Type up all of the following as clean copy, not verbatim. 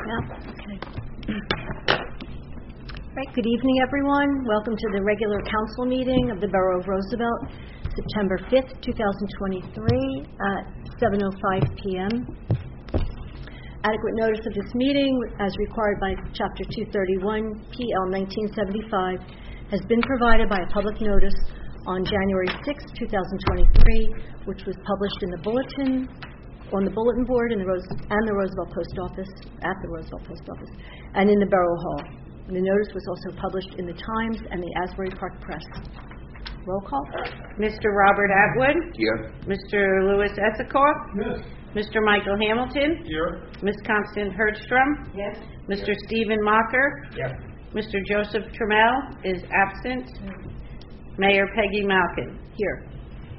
Okay. Right, good evening, everyone. Welcome to the regular council meeting of the Borough of Roosevelt, September 5th, 2023 at 7:05 p.m. Adequate notice of this meeting, as required by Chapter 231, PL 1975, has been provided by a public notice on January 6, 2023, which was published in the bulletin, on the bulletin board in the Roosevelt Post Office, at the Roosevelt Post Office, and in the Borough Hall. The notice was also published in the Times and the Asbury Park Press. Roll call. Mr. Robert Atwood. Here. Mr. Louis Esikoff. Yes. Mr. Michael Hamilton. Here. Ms. Constance Herdstrom. Yes. Mr. Stephen Mocker. Yes. Mr. Joseph Trammell is absent. Mayor Peggy Malkin. Here.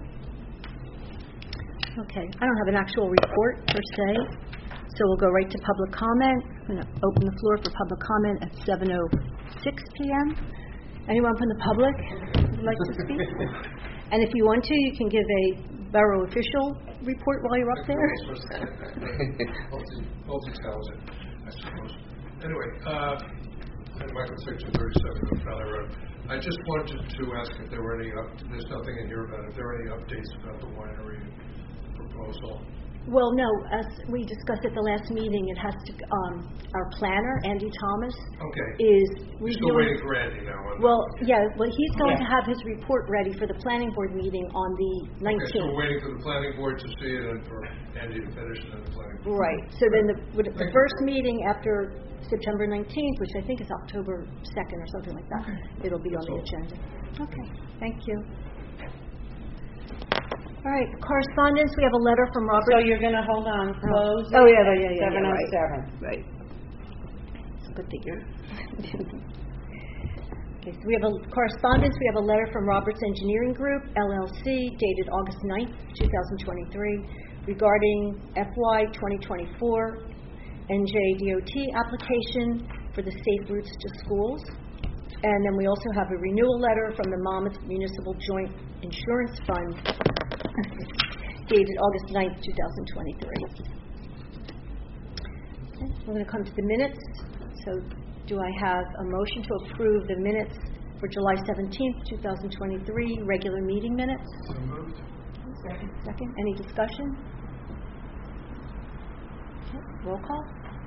Okay, I don't have an actual report per se, so we'll go right to public comment. I'm going to open the floor for public comment at 7:06 p.m. Anyone from the public would like to speak? And if you want to, you can give a borough official report while you're up there. Multi-talented, I suppose. Anyway, I'm Michael Section 37 of Valley Road. I just wanted to ask if there were any, there's nothing in here about it, if there are any updates about the winery proposal. Well, no, as we discussed at the last meeting, it has to, our planner, Andy Thomas, is reviewing. Still waiting for Andy now. He's going to have his report ready for the planning board meeting on the 19th. Okay, so we're waiting for the planning board to see it and for Andy to finish it in the planning board. Right, so then the first meeting after September 19th, which I think is October 2nd or something like that, it'll be on the agenda. Okay, thank you. All right, correspondence, we have a letter from Robert. So you're going to hold on, close. Oh, yeah. 7:07. Right. It's good that you're... Okay, so we have a correspondence. We have a letter from Roberts Engineering Group, LLC, dated August 9th, 2023, regarding FY 2024 NJDOT application for the Safe Routes to Schools. And then we also have a renewal letter from the Monmouth Municipal Joint Insurance Fund, dated August 9th, 2023. Okay, we're going to come to the minutes. So do I have a motion to approve the minutes for July 17th, 2023, regular meeting minutes? So moved. Second. Any discussion? Okay, roll call.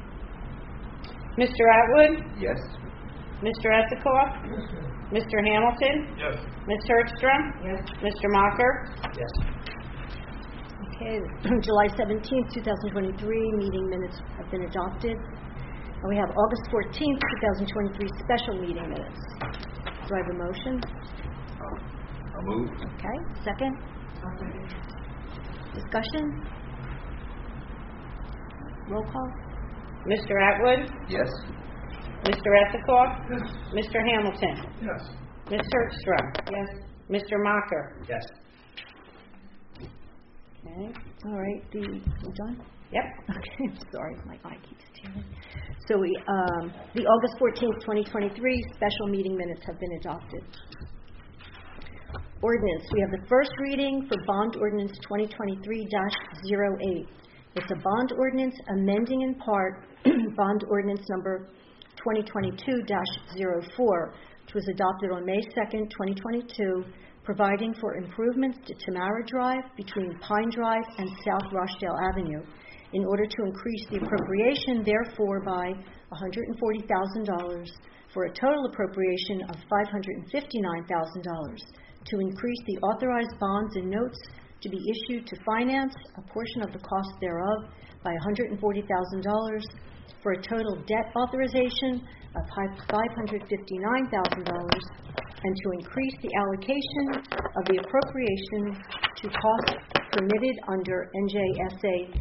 Mr. Atwood. Yes. Mr. Esikoff. Yes. Mr. Hamilton. Yes. Ms. Herdstrom. Yes. Mr. Mocker. Yes. Okay, July 17th, 2023, meeting minutes have been adopted. And we have August 14th, 2023, special meeting minutes. Do I have a motion? I'll move. Okay, second? Discussion? Roll call? Mr. Atwood. Yes. Mr. Esikoff. Yes. Mr. Hamilton. Yes. Ms. Herdstrom. Yes. Mr. Mocker. Yes. Okay, all right, you done? Yep. Okay, I'm sorry, my eye keeps tearing. So the August 14th, 2023 special meeting minutes have been adopted. Ordinance, we have the first reading for Bond Ordinance 2023-08. It's a bond ordinance amending in part Bond Ordinance number 2022-04, which was adopted on May 2nd, 2022, providing for improvements to Tamara Drive between Pine Drive and South Rochdale Avenue in order to increase the appropriation, therefore, by $140,000 for a total appropriation of $559,000 to increase the authorized bonds and notes to be issued to finance a portion of the cost thereof by $140,000 for a total debt authorization of $559,000 and to increase the allocation of the appropriation to costs permitted under NJSA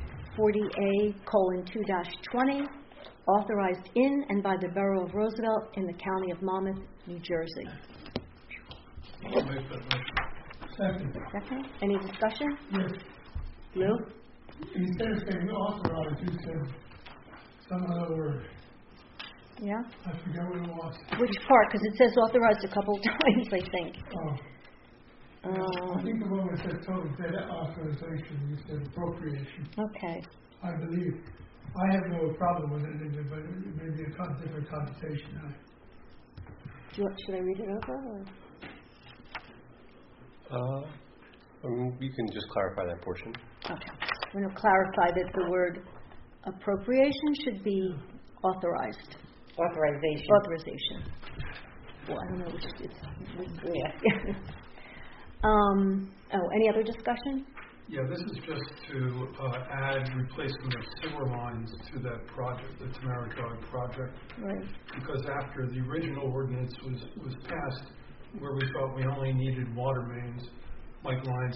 40A:2-20, authorized in and by the Borough of Roosevelt in the County of Monmouth, New Jersey. I'll make that motion. Second. Any discussion? Yes. Lou? Instead of saying authorized, you said some other word. Yeah? I forget what it was. Which part? Because it says authorized a couple of times, I think. I think the one that said total debt authorization, you said appropriation. Okay. I believe. I have no problem with it, but it may be a different conversation. Should I read it over? Or? You can just clarify that portion. Okay. We're going to clarify that the word appropriation should be authorized. Authorization. Well, I don't know which it's. Yeah. Any other discussion? Yeah, this is just to add replacement of sewer lines to that project, the Tamara Drive project. Right. Because after the original ordinance was passed, where we thought we only needed water mains, Mike Lyons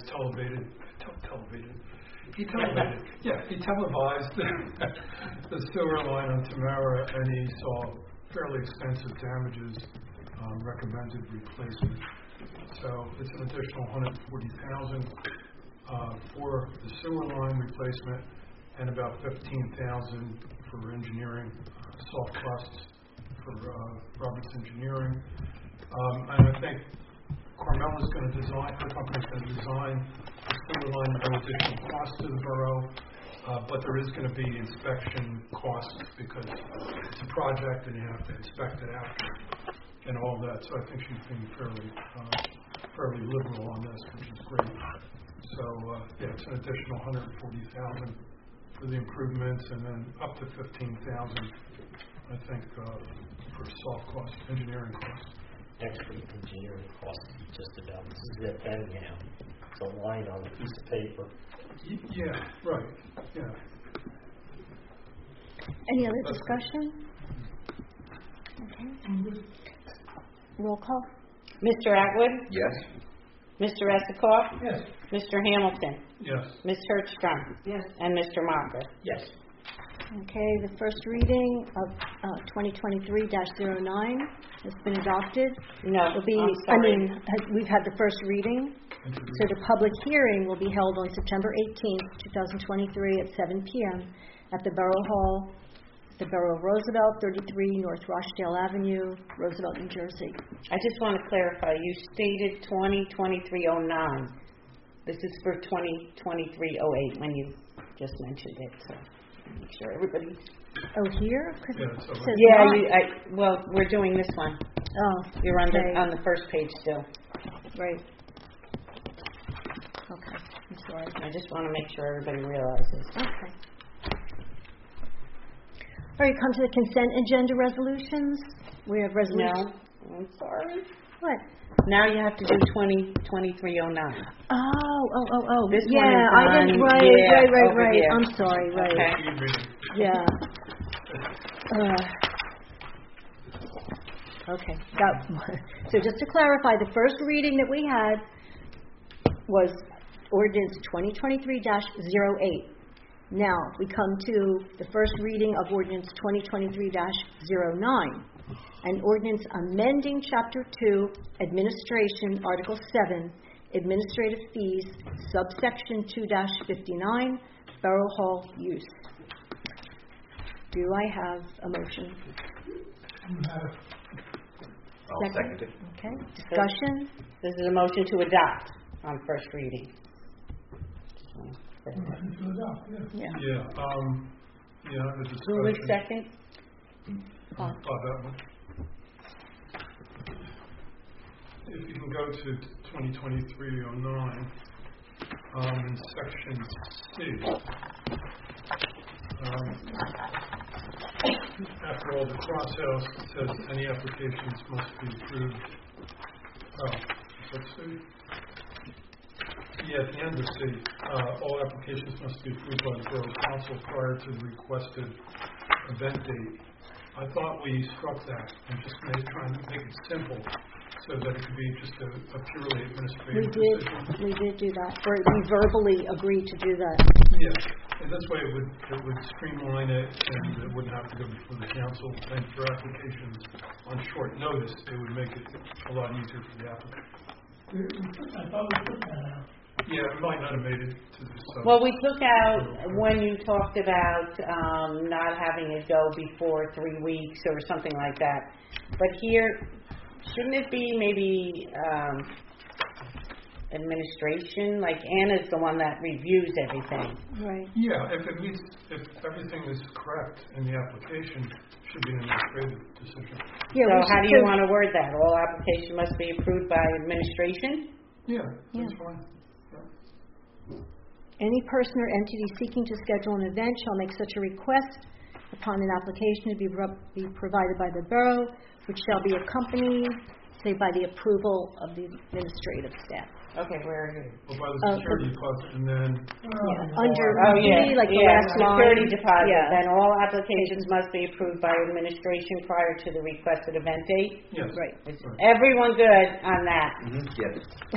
he televised the sewer line on Tamara, and he saw fairly expensive damages, recommended replacement. So it's an additional $140,000 for the sewer line replacement, and about $15,000 for engineering, soft costs for Roberts Engineering. And I think Carmela's going to design, her company's going to design the sewer line at no additional cost to the borough, but there is going to be inspection costs because it's a project and you have to inspect it after and all that. So I think she's being fairly liberal on this, which is great. So it's an additional $140,000 for the improvements, and then up to $15,000, I think, for soft costs, engineering costs. Extra engineering costs just about zip anyhow. It's a line on a piece of paper. Yeah, right. Yeah. Any other discussion? Okay. Roll call. Mr. Atwood? Yes. Mr. Esikoff? Yes. Mr. Hamilton? Yes. Ms. Hertzstrom? Yes. And Mr. Mocker? Yes. Okay, the first reading of 2023-09 has been adopted. No, Will be, I'm sorry. we've had the first reading. So the public hearing will be held on September 18th, 2023 at 7 p.m. at the Borough Hall, the Borough of Roosevelt, 33 North Rochdale Avenue, Roosevelt, New Jersey. I just want to clarify, you stated 2023-09. This is for 2023-08 when you just mentioned it, so make sure everybody... Oh, here? Yeah, so It says Yeah, not. we're doing this one. Oh, You're on okay. on the first page still. Right. Okay, I'm sorry. I just want to make sure everybody realizes. Okay. All right, come to the consent agenda resolutions. We have resolutions. No, I'm sorry. What? Now you have to do 2023-09. Oh. This yeah, one is I didn't. on- Right, yeah, over right. here. I'm sorry. Right. Okay. Yeah. Okay. So just to clarify, the first reading that we had was ordinance 2023-08. Now we come to the first reading of ordinance 2023-09, an ordinance amending Chapter 2, Administration, Article 7, Administrative Fees, subsection 2-59, Borough Hall Use. Do I have a motion? I'll second it. Okay. Discussion? This is a motion to adopt on first reading. Yeah. Yeah, I have a discussion. Who was second? That one. If you can go to 2023-09, in section C, after all the cross-outs, it says any applications must be approved. Let's see. Yeah, at the end of C, all applications must be approved by the Borough Council prior to the requested event date. I thought we struck that and just trying to make it simple so that it could be just a purely administrative decision. We did do that, or we verbally agreed to do that. Yeah, and this way it would streamline it and it wouldn't have to go before the council. And for applications on short notice, it would make it a lot easier for the applicant. I thought we put that out. Yeah, it might not have made it to the sub. Well, we took out when you talked about not having it go before 3 weeks or something like that. But here, shouldn't it be maybe administration? Like Anna's the one that reviews everything. Right. Yeah, if everything is correct in the application, it should be an administrative decision. Yeah, So we how should do you put- want to word that? All application must be approved by administration? Yeah, that's Yeah. fine. Any person or entity seeking to schedule an event shall make such a request upon an application to be provided by the borough, which shall be accompanied, say, by the approval of the administrative staff. Okay, where are you? Or by the security deposit, and then Under Oh, yeah, B, like the yeah, last line. security deposit. Yeah. Then all applications must be approved by administration prior to the requested event date. yes. Right. Is everyone good on that? Yes.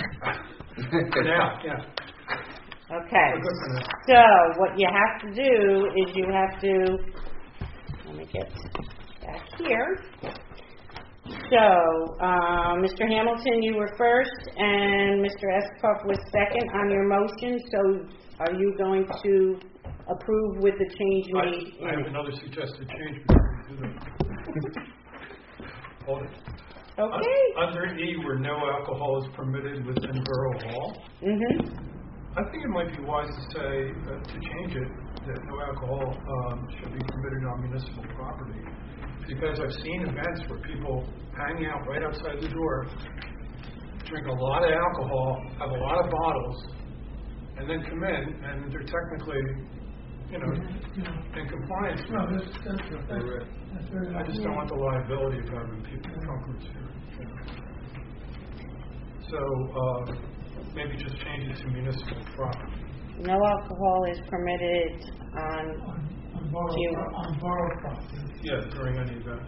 Yeah. Okay. We're good for now. So what you have to do is you have to, let me get back here. So, Mr. Hamilton, you were first, and Mr. Escoff was second on your motion. So are you going to approve with the change made I in have it? another suggested change before we do that. Hold it. Okay. Under E, where no alcohol is permitted within Borough Hall, I think it might be wise to say, to change it, that no alcohol should be permitted on municipal property. Because I've seen events where people hang out right outside the door, drink a lot of alcohol, have a lot of bottles, and then come in, and they're technically, in compliance. No, that's very I just don't want the liability of having people drunkards here. So, maybe just change it to municipal property. No alcohol is permitted on on borrowed property. Yeah, during any event.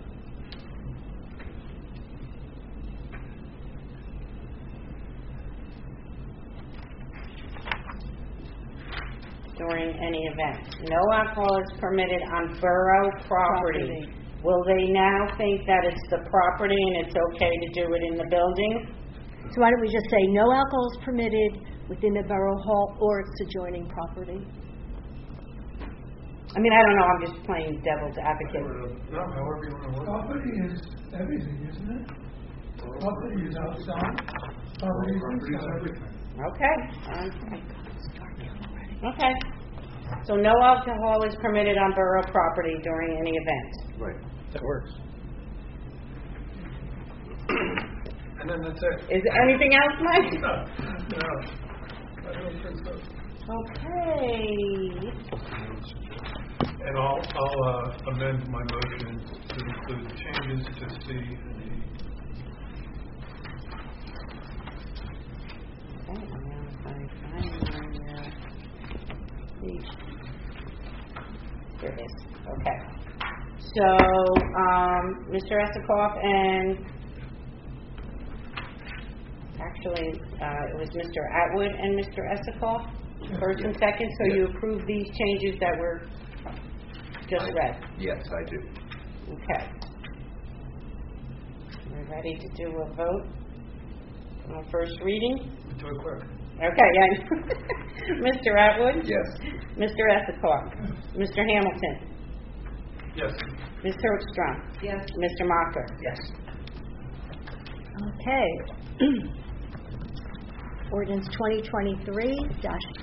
during any event. No alcohol is permitted on borough property. Will they now think that it's the property and it's okay to do it in the building? So why don't we just say no alcohol is permitted within the borough hall or its adjoining property? I mean, I don't know, I'm just playing devil's advocate. No, however you want to work it. Property is everything, isn't it? Property is outside, property is inside. Everything. Okay. Okay. So no alcohol is permitted on borough property during any event. Right. That works. And then that's it. Is there anything else, Mike? No, I don't think so. Okay. And I'll amend my motion to include changes to C and E. Here it is. Okay. So, Mr. Esikoff and actually, it was Mr. Atwood and Mr. Esikoff, first and second. So you approve these changes that were just read. Yes, I do. Okay. We're ready to do a vote on first reading. Do it quick. Okay, yeah. Mr. Atwood? Yes. Mr. Esikoff? Mr. Hamilton? Yes. Ms. Herbstrom? Yes. Mr. Mocker? Yes. Okay. Ordinance 2023-09.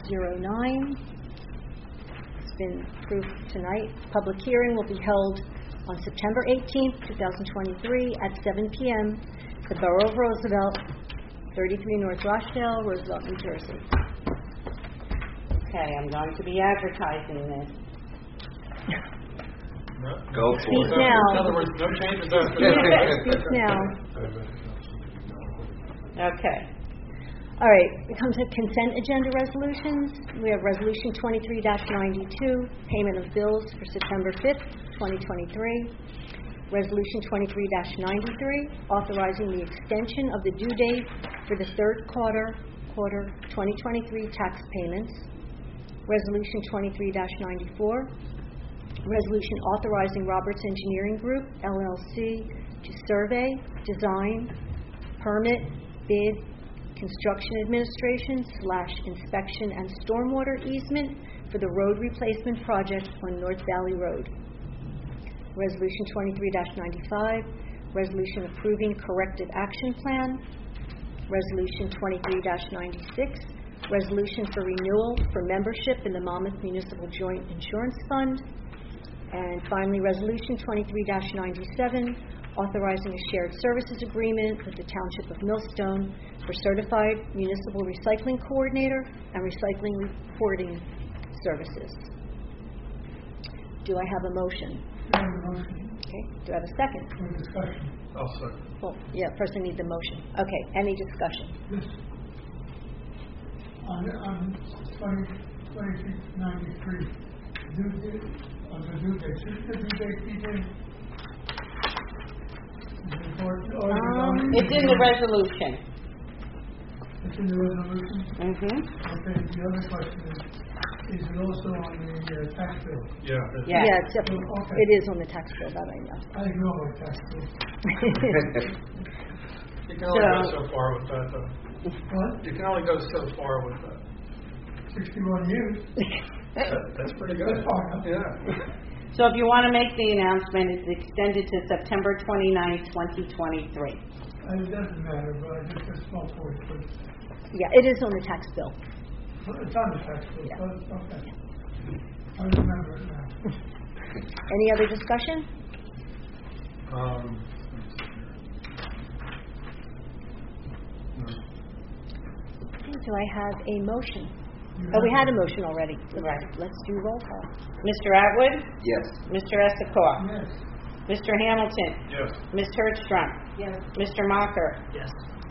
It's been approved tonight. Public hearing will be held on September 18th, 2023 at 7 p.m. at the Borough of Roosevelt, 33 North Rochdale, Roosevelt, New Jersey. Okay, I'm going to be advertising this. Go for Speak it. now. In other words, no changes after that. Speak now. Okay. All right, we come to consent agenda resolutions. We have Resolution 23-92, payment of bills for September 5th, 2023. Resolution 23-93, authorizing the extension of the due date for the third quarter 2023 tax payments. Resolution 23-94, resolution authorizing Roberts Engineering Group, LLC, to survey, design, permit, bid, construction administration / inspection and stormwater easement for the road replacement project on North Valley Road. Resolution 23-95, resolution approving corrective action plan. Resolution 23-96, resolution for renewal for membership in the Monmouth Municipal Joint Insurance Fund. And finally, Resolution 23-97, authorizing a shared services agreement with the Township of Millstone for certified municipal recycling coordinator and recycling reporting services. Do I have a motion? I have a motion Okay. Do I have a second? for discussion. I'll second. Well, yeah, first I need the motion. Okay. Any discussion? This, on 2393, due date, on the due date, shouldn't the due date be there? Is it important? Or is it on- It's in the resolution. It's in the resolution? Mm-hmm. Okay, the other question is it also on the tax bill? Yeah. Yeah. Yeah, it's definitely, Okay. it is on the tax bill, that I know. I ignore my tax bill. You can only go So- so far with that, though. What? You can only go so far with that. 61 years? That's pretty good. That's far enough. Yeah. So if you want to make the announcement, it's extended to September 29, 2023. It doesn't matter, but I just a small point, but Yeah, it is on the tax bill. it's on the tax bill, Yeah. so it's okay. I remember it now. Any other discussion? No. Do I have a motion? Oh, we had a motion already. Right. Let's do roll call. Mr. Atwood? Yes. Mr. Esikoff? Yes. Mr. Hamilton? Yes. Ms. Hertzstrom? Yes. Mr. Mocker? Yes.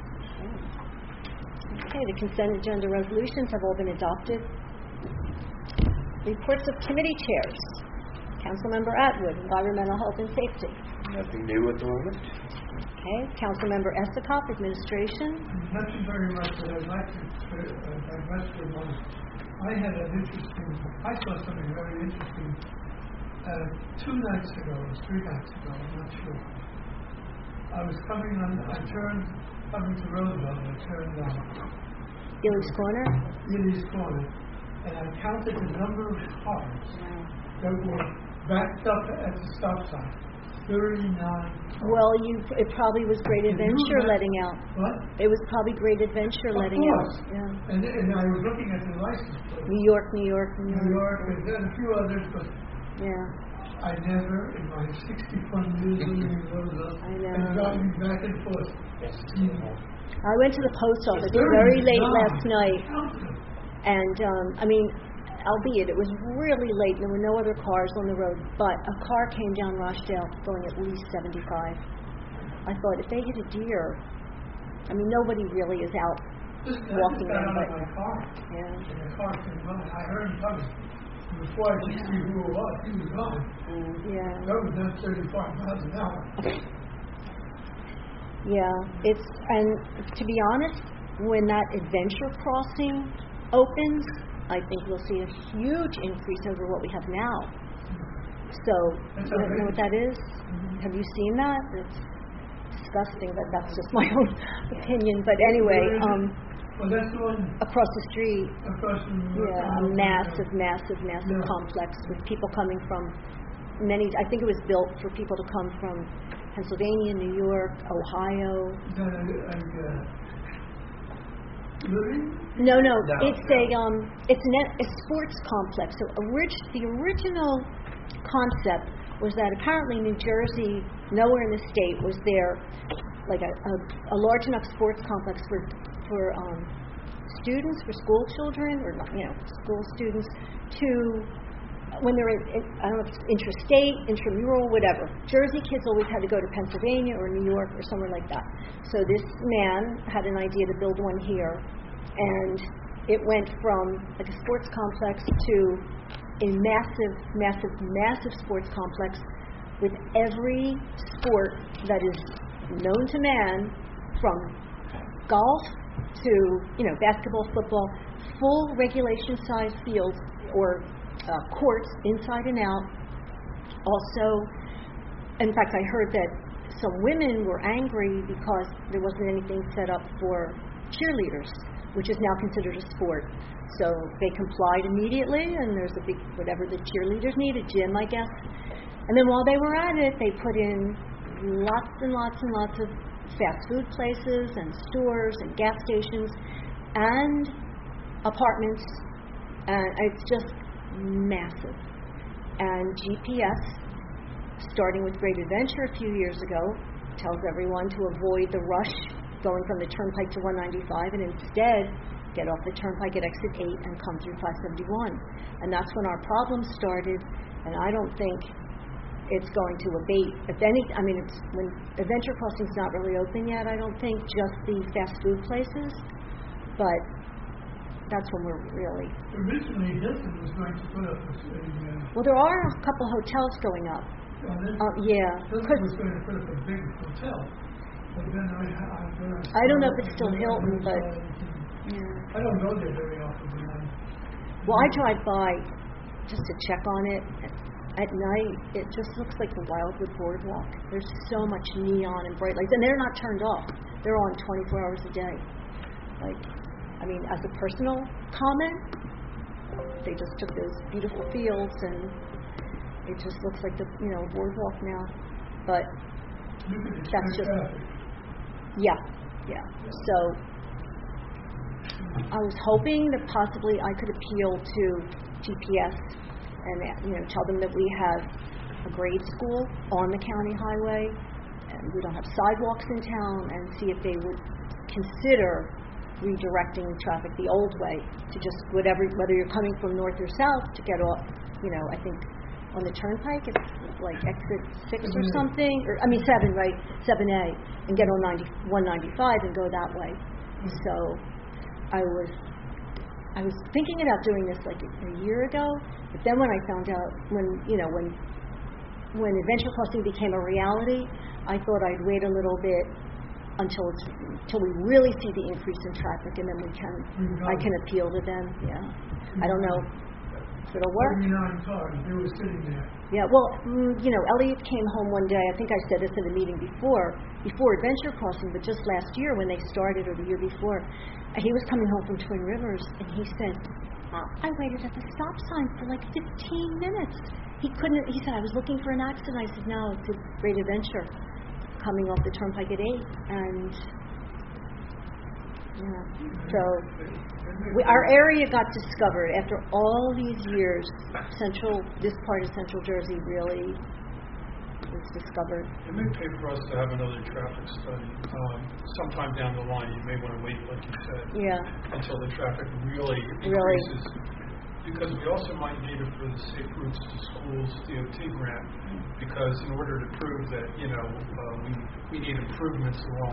Okay, the consent agenda resolutions have all been adopted. Reports of committee chairs. Councilmember Atwood, Environmental Health and Safety. Nothing new at the moment? Okay, Councilmember Esikoff, Administration. Nothing very much, but I'd like to divest for one. I had an interesting, I saw something very interesting 2 nights ago, or 3 nights ago, I'm not sure. I was coming to Roosevelt, I turned Gillies Corner. Ely's Corner, and I counted the number of cars that were backed up at the stop sign. 39 cars. Well, it probably was Great Adventure imagine- letting out. What? It was probably Great Adventure Of letting course. out. Yeah. And I was looking at the license plate. New York, New York, New New York. York, and then a few others, but Yeah. I never, in my 61 years living in Roosevelt, I know. and driving back and forth. Yes. I went to the post office very late last night, Countless. and albeit it was really late, there were no other cars on the road, but a car came down Rochdale going at least 75. I thought, if they hit a deer, I mean, nobody really is out. Listen, I Walking just got around, out of but- my car, Yeah. and the car came by. I heard him coming. And before I could see who it was, he was gone. Yeah. That was done 35 miles an hour. Yeah, and to be honest, when that adventure crossing opens, I think we'll see a huge increase over what we have now. So, That's you know what that is? Have you seen that? It's disgusting, but that's just my own opinion. But anyway, Well, that's the one across the street, across from yeah, massive Yeah. complex with people coming from many. I think it was built for people to come from Pennsylvania, New York, Ohio. No, it's a sports complex. So the original concept was that apparently New Jersey, nowhere in the state was there like a large enough sports complex for students, for school children, or school students to, when they're I don't know if it's intrastate, intramural, whatever. Jersey kids always had to go to Pennsylvania or New York or somewhere like that. So this man had an idea to build one here, and it went from like a sports complex to a massive sports complex with every sport that is known to man, from golf to basketball, football, full regulation size fields or courts inside and out. Also, in fact, I heard that some women were angry because there wasn't anything set up for cheerleaders, which is now considered a sport. So they complied immediately, and there's a big, whatever the cheerleaders need, a gym, I guess. And then while they were at it, they put in lots and lots and lots of fast food places and stores and gas stations and apartments, and it's just massive. And GPS, starting with Great Adventure a few years ago, tells everyone to avoid the rush going from the Turnpike to 195 and instead get off the Turnpike at exit 8 and come through 571. And that's when our problems started, and I don't think it's going to abate. If any, I mean, it's when Adventure Crossing's not really open yet, I don't think, just the fast food places, but that's when we're really... Originally, Hilton was going to put up a Well, there are a couple hotels going up. Yeah. Hilton was going to put up a big hotel, but then I don't know if it's still Hilton, but... Yeah. I don't go there very often. Well, I drive by just to check on it. At night, it just looks like the Wildwood Boardwalk. There's so much neon and bright lights, and they're not turned off. They're on 24 hours a day. Like, I mean, as a personal comment, they just took those beautiful fields, and it just looks like the boardwalk now. But that's just yeah. So I was hoping that possibly I could appeal to GPS and tell them that we have a grade school on the county highway and we don't have sidewalks in town, and see if they would consider redirecting traffic the old way to just whether you're coming from north or south to get off, I think on the Turnpike it's like exit 6 or something, or 7, right, 7A, and get on 195 and go that way. So I was thinking about doing this like a year ago, but then when I found out when Adventure Crossing became a reality, I thought I'd wait a little bit until we really see the increase in traffic, and then I can appeal to them. Yeah, I don't know if it'll work. 39 cars, they were sitting there. Yeah, well, Elliot came home one day. I think I said this in the meeting before Adventure Crossing, but just last year when they started, or the year before, he was coming home from Twin Rivers, and he said, I waited at the stop sign for like 15 minutes. He said, I was looking for an accident. I said, no, it's a Great Adventure coming off the Turnpike at 8. And so our area got discovered after all these years. This part of Central Jersey really was discovered. It may pay for us to have another traffic study sometime down the line. You may want to wait, like you said, until the traffic really increases. Because we also might need it for the Safe Routes to Schools DOT grant, because in order to prove that we need improvements along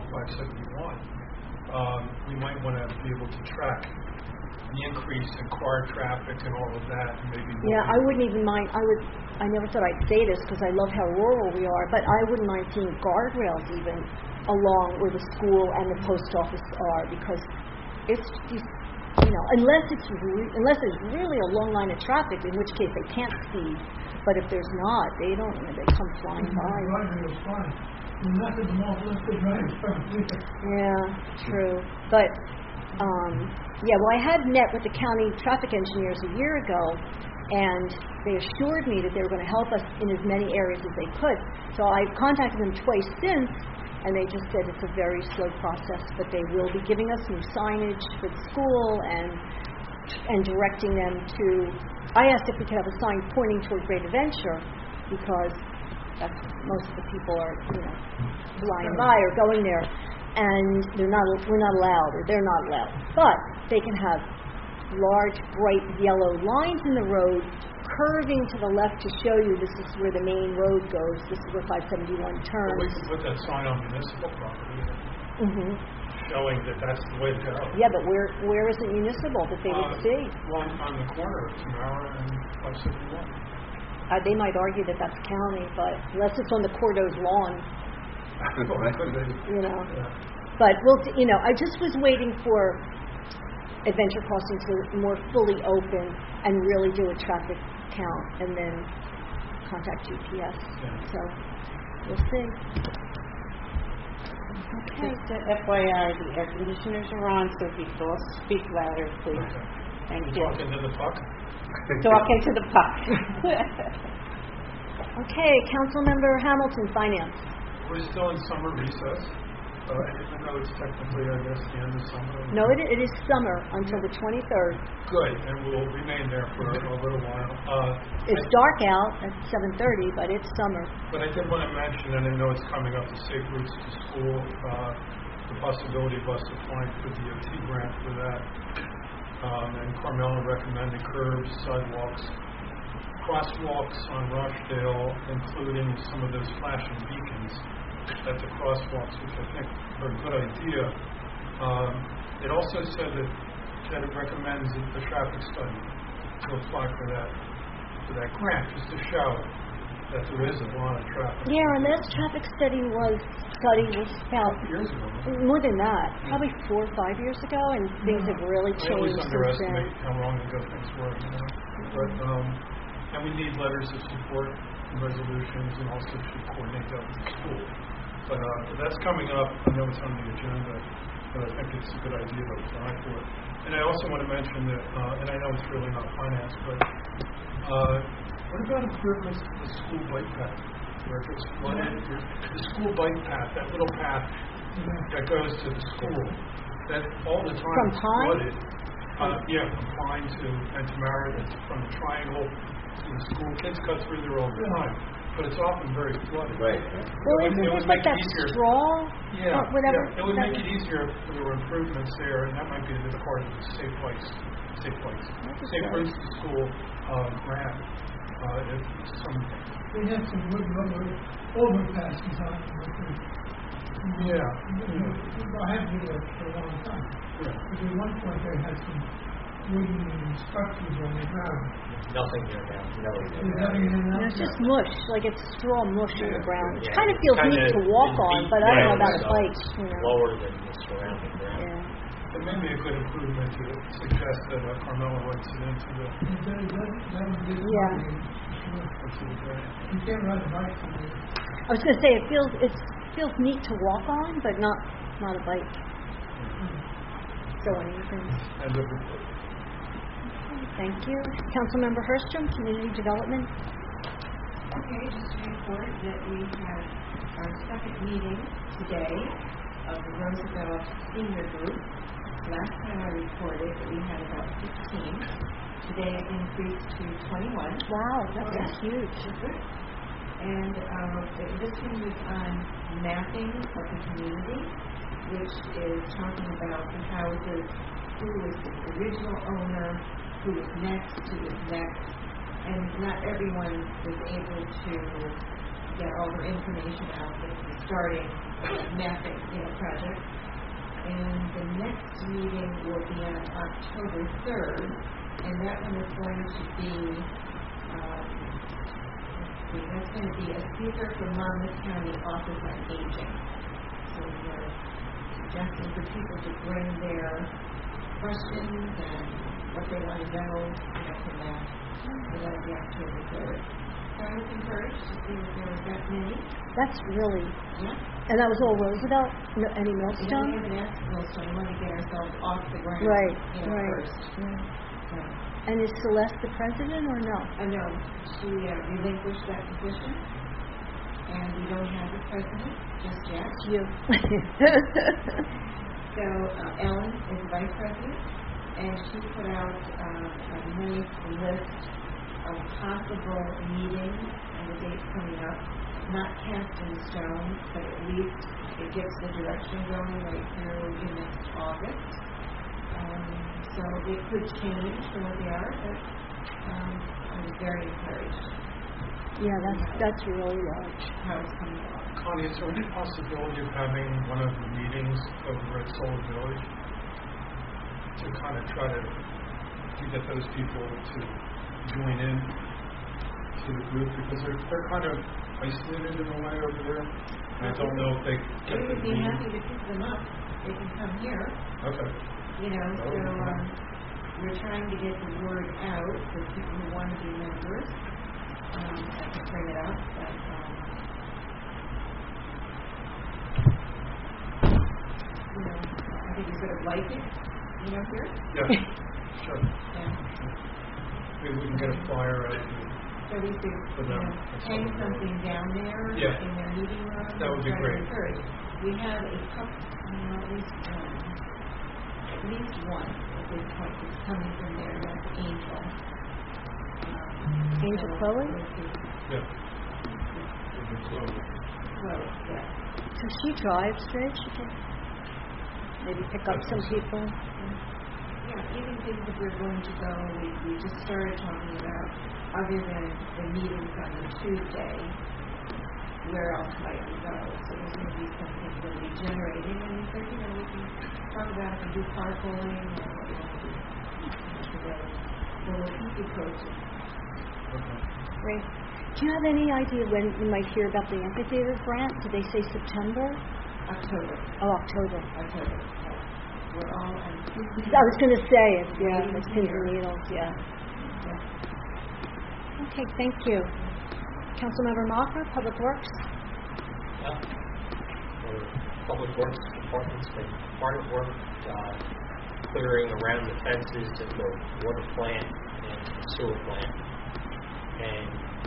571, we might want to be able to track the increase in car traffic and all of that. Maybe I wouldn't even mind. I never thought I'd say this because I love how rural we are, but I wouldn't mind seeing guardrails even along where the school and the post office are, because it's just, unless there's really a long line of traffic, in which case they can't speed. But if there's not, they come flying by. Yeah, true. But well, I had met with the county traffic engineers a year ago, and they assured me that they were going to help us in as many areas as they could. So I've contacted them twice since, and they just said it's a very slow process, but they will be giving us new signage for the school and directing them to... I asked if we could have a sign pointing toward Great Adventure, because that's most of the people are, flying by or going there, and we're not allowed, or they're not allowed. But they can have large, bright yellow lines in the road curving to the left to show you this is where the main road goes, this is where 571 turns. Well, we can put that sign on municipal property, showing that that's the way to go. Yeah, but where is it municipal that they would see? On the corner of Tamara and 571. They might argue that that's county, but unless it's on the Cordo's lawn. But I just was waiting for Adventure Crossing to more fully open and really do a traffic count, and then contact GPS. So we'll see. Okay. Just FYI, the air conditioners are on, so if you could speak louder, please. Okay. Thank you. Talking to the puck? Talking to the puck. Okay, Councilmember Hamilton, Finance. We're still in summer recess. even though it's technically, I guess, the end of summer. No, it is summer until the 23rd. Good, and we'll remain there for a little while. It's dark out at 7:30, but it's summer. But I did want to mention, and I know it's coming up, the Safe Routes to School, the possibility of us applying for the DOT grant for that. And Carmella recommended curbs, sidewalks, crosswalks on Rochdale, including some of those flashing beacons at the crosswalks, which I think are a good idea. It also said that it recommends a traffic study to apply for that grant, just to show that there is a lot of traffic. Yeah, and that traffic study was about Years ago. more than that, probably 4 or 5 years ago, and things have really I always changed since underestimate then. how long ago things were, But, and we need letters of support and resolutions, and also should coordinate that with the school. But that's coming up. I know it's on the agenda, but I think it's a good idea to apply for it. And I also want to mention that, and I know it's really not finance, but what about improvements to the school bike path? Where it gets flooded, the school bike path, that little path that goes to the school, that all the time From is Pine? flooded. From Pine to Meredith, from the Triangle to the school. Kids cut through there all the time, but it's often very flooded. Right. Well, It isn't would it like make it that easier. straw? Yeah, or whatever. yeah. It would make it easier if there were improvements there, and that might be the part of the Safe Routes to School grant. If some, They have some wooden overpasses on it. yeah, I haven't been there for a long time. yeah. But at one point they had some wooden structures on the ground. Nothing there now. Is that in And there it's just mush, like it's straw mush on the ground, which Yeah, kind of it's feels kinda neat to walk in on, deep but I don't know about a ground, bike, so you it's know. lower than the surrounding ground. Yeah. It may be a good improvement to suggest that Carmella writes it into the That would be Yeah. grant. You can't ride a bike from there. I was going to say, it feels neat to walk on, but not a bike. So anything. End of report. Thank you. Councilmember Hurstrom, Community Development. Okay, just to report that we had our second meeting today of the Roosevelt Senior Group. Last time I reported that we had about 15. Today it increased to 21. Wow, that's huge. And this one was on mapping of the community, which is talking about the houses, who was the original owner, who was next, and not everyone was able to get all their information out at the starting mapping project. And the next meeting will be on October 3rd, and that one is going to be, that's going to be a speaker from Monmouth County Office on Aging. So we're suggesting for people to bring their questions and what they want to know, from that. So that'll be October 3rd. So I was encouraged to see that there was that many. That's really, Yeah. and that was all Roosevelt? No, any We Millstone? don't have an estimate, so we want to get ourselves off the ground, Right, first. right. So, And is Celeste the president or no? no, she relinquished that position, and we don't have a president just yet. It's you. So Ellen is the vice president, and she put out a nice list of possible meetings and the dates coming up. Not cast in stone, but at least it gets the direction going right through next August. So they could change from what they are, but I'm very encouraged Yeah, that's really large. how it's coming along. Connie, is there any possibility of having one of the meetings over at Solar Village to kind of try to get those people to join in to the group, because they're kind of isolated in a way over there, and I don't know if they get We the would be meeting. happy to pick them up. They can come here, Okay. so we're trying to get the word out for people who want to be members. I can bring it up, but I think you sort of like it, here. Yeah. Sure. Yeah. Maybe we can get a flyer out to So we could, For them, that's hang all. something down there Yeah. in their meeting room. That would be and try to great. encourage. We have a couple, at least one at this point that's coming from there, that's Angel. Angel Chloe? Yeah. It'll be closed. Well, yeah. So she drives, right? She can maybe pick up some people. Yeah, even things that we're going to go, we just started talking about, other than the meetings on the Tuesday, where else might we go? So there's going to be something that we generating, and we said, we can talk about if we do carpooling or what we want to do. So we'll keep you posted. Great. Do you have any idea when you might hear about the amphitheater grant? Did they say September? October. Oh, October. October. We're all on. I was going to say it. Yeah, it's pins and needles. Yeah. Okay, thank you. Councilmember Mocker, Public Works. Public Works Department's been hard at work clearing around the fences at the water plant and the sewer plant. And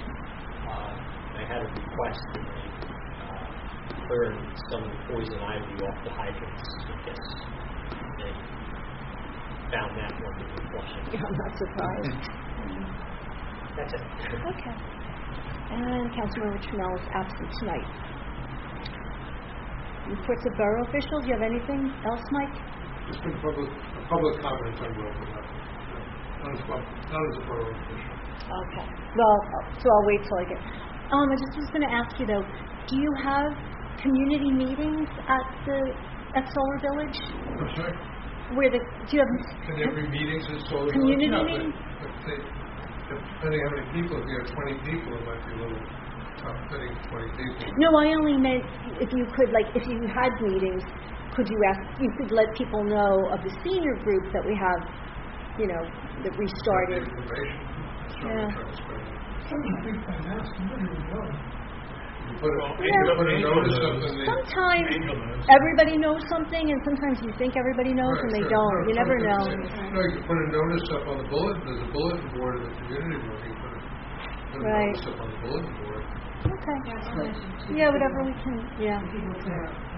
I had a request that they clear some of the poison ivy off the hydrants. I guess they found that one to be flushing. I'm not surprised. That's it. Okay. And Councilmember Trammell is absent tonight. Reports of borough officials. Do you have anything else, Mike? Just been public comment on road development. Not as a borough official. Okay. Well, so I'll wait till I get. I just was going to ask you though. Do you have community meetings at Solar Village? I'm sorry? Do you have? Can there be meetings at Solar Community Village? meetings? Depending on how many people, if you have 20 people, it might be a little tough fitting 20 people. No, I only meant if you could, if you had meetings, could you let people know of the senior group that we have, that we started. Information. Yeah. I think by now somebody would know. You put a notice up in the... Sometimes Angel knows. everybody knows something, and sometimes you think everybody knows, and they Right, don't. sure. You never know. No, you can put a notice up on the bulletin. There's a bulletin board in the community room. You can put a Right. notice up on the bulletin board. Okay. Yeah, I'll mention to Yeah, whatever we can. Yeah. people to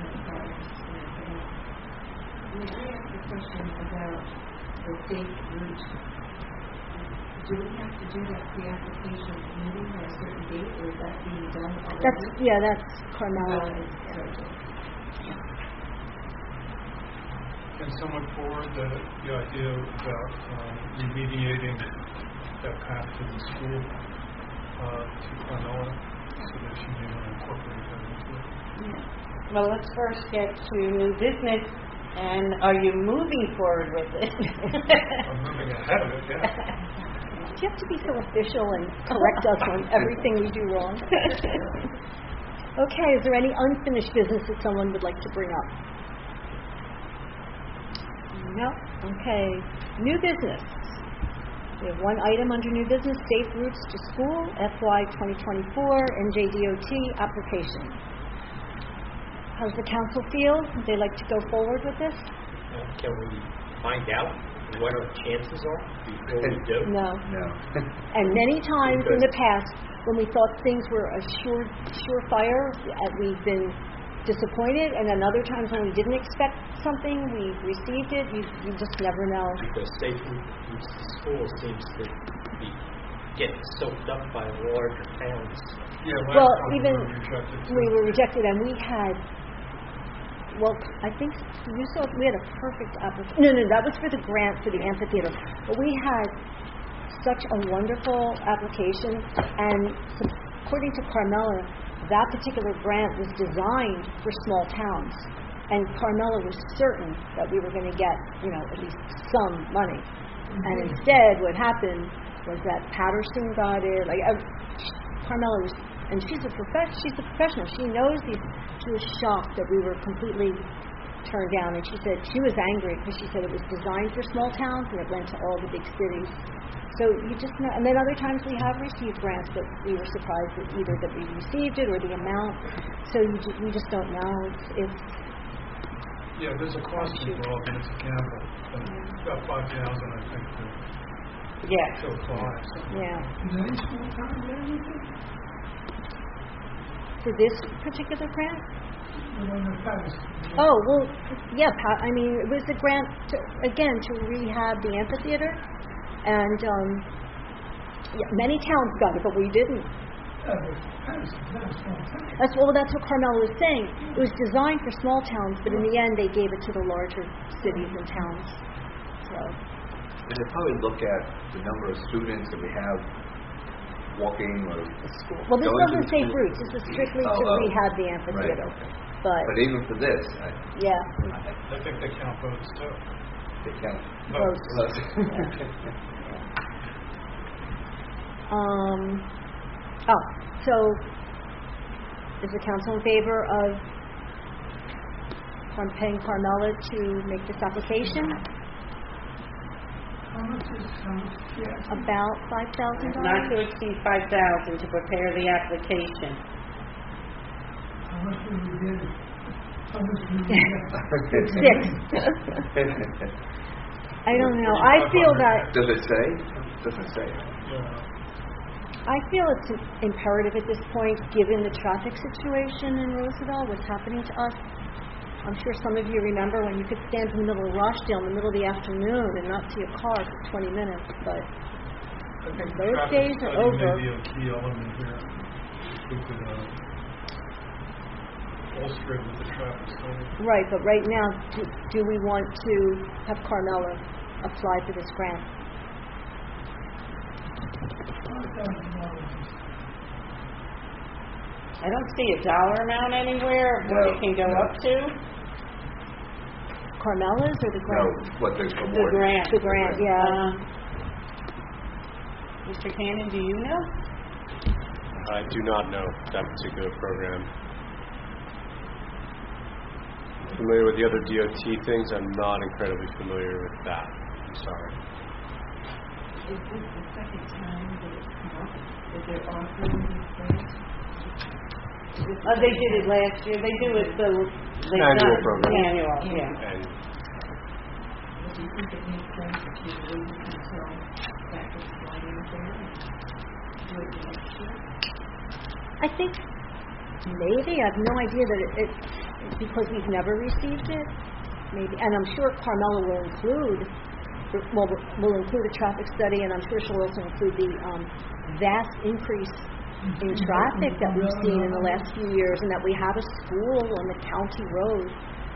I asked a question about the safe route. Do we have to do that pre-application meeting by a certain date, or is that being done already? That's Carmela. Can someone forward the idea about remediating that path to the school to Carmela so that she may want to incorporate that into it? Well, let's first get to new business. And are you moving forward with it? I'm moving ahead of it, yeah. Do you have to be so official and correct us on everything we do wrong? Okay, is there any unfinished business that someone would like to bring up? No? Okay. New business. We have one item under new business, Safe Routes to School, FY 2024, NJDOT application. How does the council feel? Would they like to go forward with this? Can we find out what our chances are before we do? No. No. And many times in the past, when we thought things were a surefire, we've been disappointed, and then other times when we didn't expect something, we received it. You just never know. Because Safe Routes to School seems to be getting soaked up by larger towns. Yeah, Well, last time even we were rejected. and we had. Well, I think you saw we had a perfect application. No, that was for the grant for the amphitheater. But we had such a wonderful application, and according to Carmela, that particular grant was designed for small towns, and Carmela was certain that we were going to get, at least some money. And instead, what happened was that Patterson got it. Carmela was. And she's a professional. She knows these. She was shocked that we were completely turned down. And she said she was angry because she said it was designed for small towns and it went to all the big cities. So you just know. And then other times we have received grants that we were surprised that either that we received it or the amount. So you just don't know. It's Yeah, there's a cost involved and it's a gamble. About $5,000, I think, to Yeah. to apply. So Yeah. Is there any small town there, you think? For this particular grant? The one that passed? Oh, well, yeah, I mean, it was a grant, to rehab the amphitheater. And many towns got it, but we didn't. Yeah, but Patterson, not a small town. That's what Carmel was saying. It was designed for small towns, but in the end, they gave it to the larger cities and towns. So, And they probably look at the number of students that we have walking or well, this going to doesn't the say school. routes. This is strictly to rehab the amphitheater. Right, okay. But But even for this, yeah, I think they count votes too. they count. votes. So is the council in favor of paying Carmela to make this application? How much is, yeah, About $5,000? Not to exceed 5,000 to prepare the application. how much will we get? How much will we get? 6. I don't know. I feel that Does it say? Doesn't say. I feel it's imperative at this point, given the traffic situation in Roosevelt, what's happening to us. I'm sure some of you remember when you could stand in the middle of Rochdale in the middle of the afternoon and not see a car for 20 minutes, but I think the those traffic days are study over. may be a key element here. We could bolster it with the traffic study. Right, but right now, do we want to have Carmela apply for this grant? I don't see a dollar amount anywhere of what it can go up to. Carmela's or the No, grant? what the The award. grant. The grant, yeah. Mr. Cannon, do you know? I do not know that particular program. Familiar with the other DOT things? I'm not incredibly familiar with that. I'm sorry. Is this the second time that it's come up, that they're offering these grants? They did it last year. They do it Annual program. Annual, yeah. And But do you think it makes sense to wait until that gets going in there and do it next year? I think maybe. I have no idea that it because we've never received it. Maybe, and I'm sure Carmela will include a traffic study, and I'm sure she'll also include the vast increase in traffic that we've seen in the last few years, and that we have a school on the county road,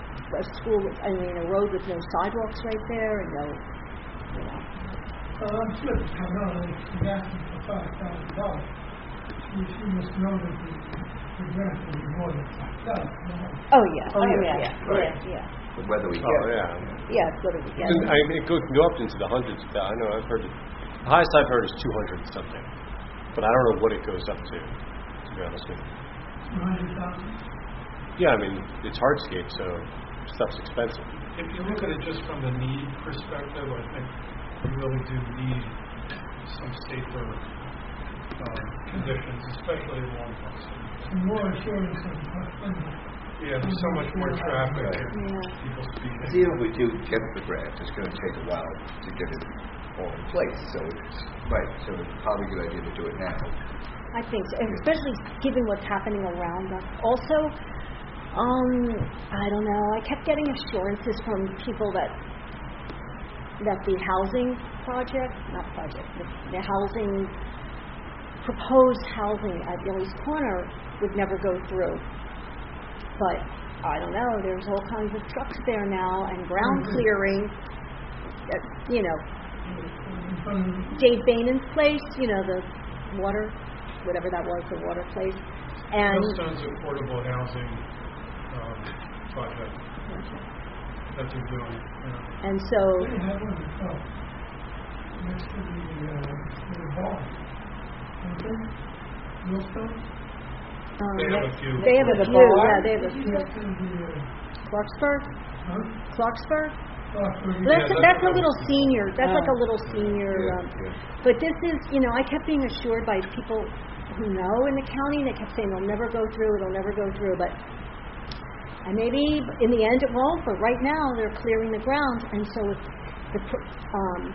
a road with no sidewalks right there, and no, you know. I'm sure the Carmel is asking for $5,000. She must know that the grant will be more than $5,000. Oh yeah, Right. yeah. But whether we oh get it. yeah, Yeah, it's what do we get? I mean, it can go up into the hundreds of thousands. I know I've heard it. The highest I've heard is 200 something, but I don't know what it goes up to be honest with you. 200,000? Yeah, I mean it's hardscape, so stuff's expensive. If you look at it just from the need perspective, I think we really do need some safer conditions, especially along Hudson. Some more assurance of funding. Yeah, there's so much more traffic Right. and Yeah. people speeding. See, if we do get the grant, it's going to take a while to get it all in place. So it's probably a good idea to do it now. I think so, and especially given what's happening around us. Also, I don't know. I kept getting assurances from people that the housing project, the housing, proposed housing at Gillies Corner would never go through. But I don't know. There's all kinds of trucks there now and ground clearing. You know, Dave Bainen's place. You know, the water, whatever that was, the water place. And Millstone's affordable housing project that they're doing. Yeah. and so They have one at top, next to the bar. Okay? Millstone? They have a few. they have a The few. bar? Yeah, they have a Did you few. get to the, Clarksburg. huh? Clarksburg. Clarksburg? That's a little senior. That's like a little senior. Yeah. But this is, I kept being assured by people who know in the county. They kept saying it'll never go through. It'll never go through. But and maybe in the end it won't. But right now they're clearing the ground, and so if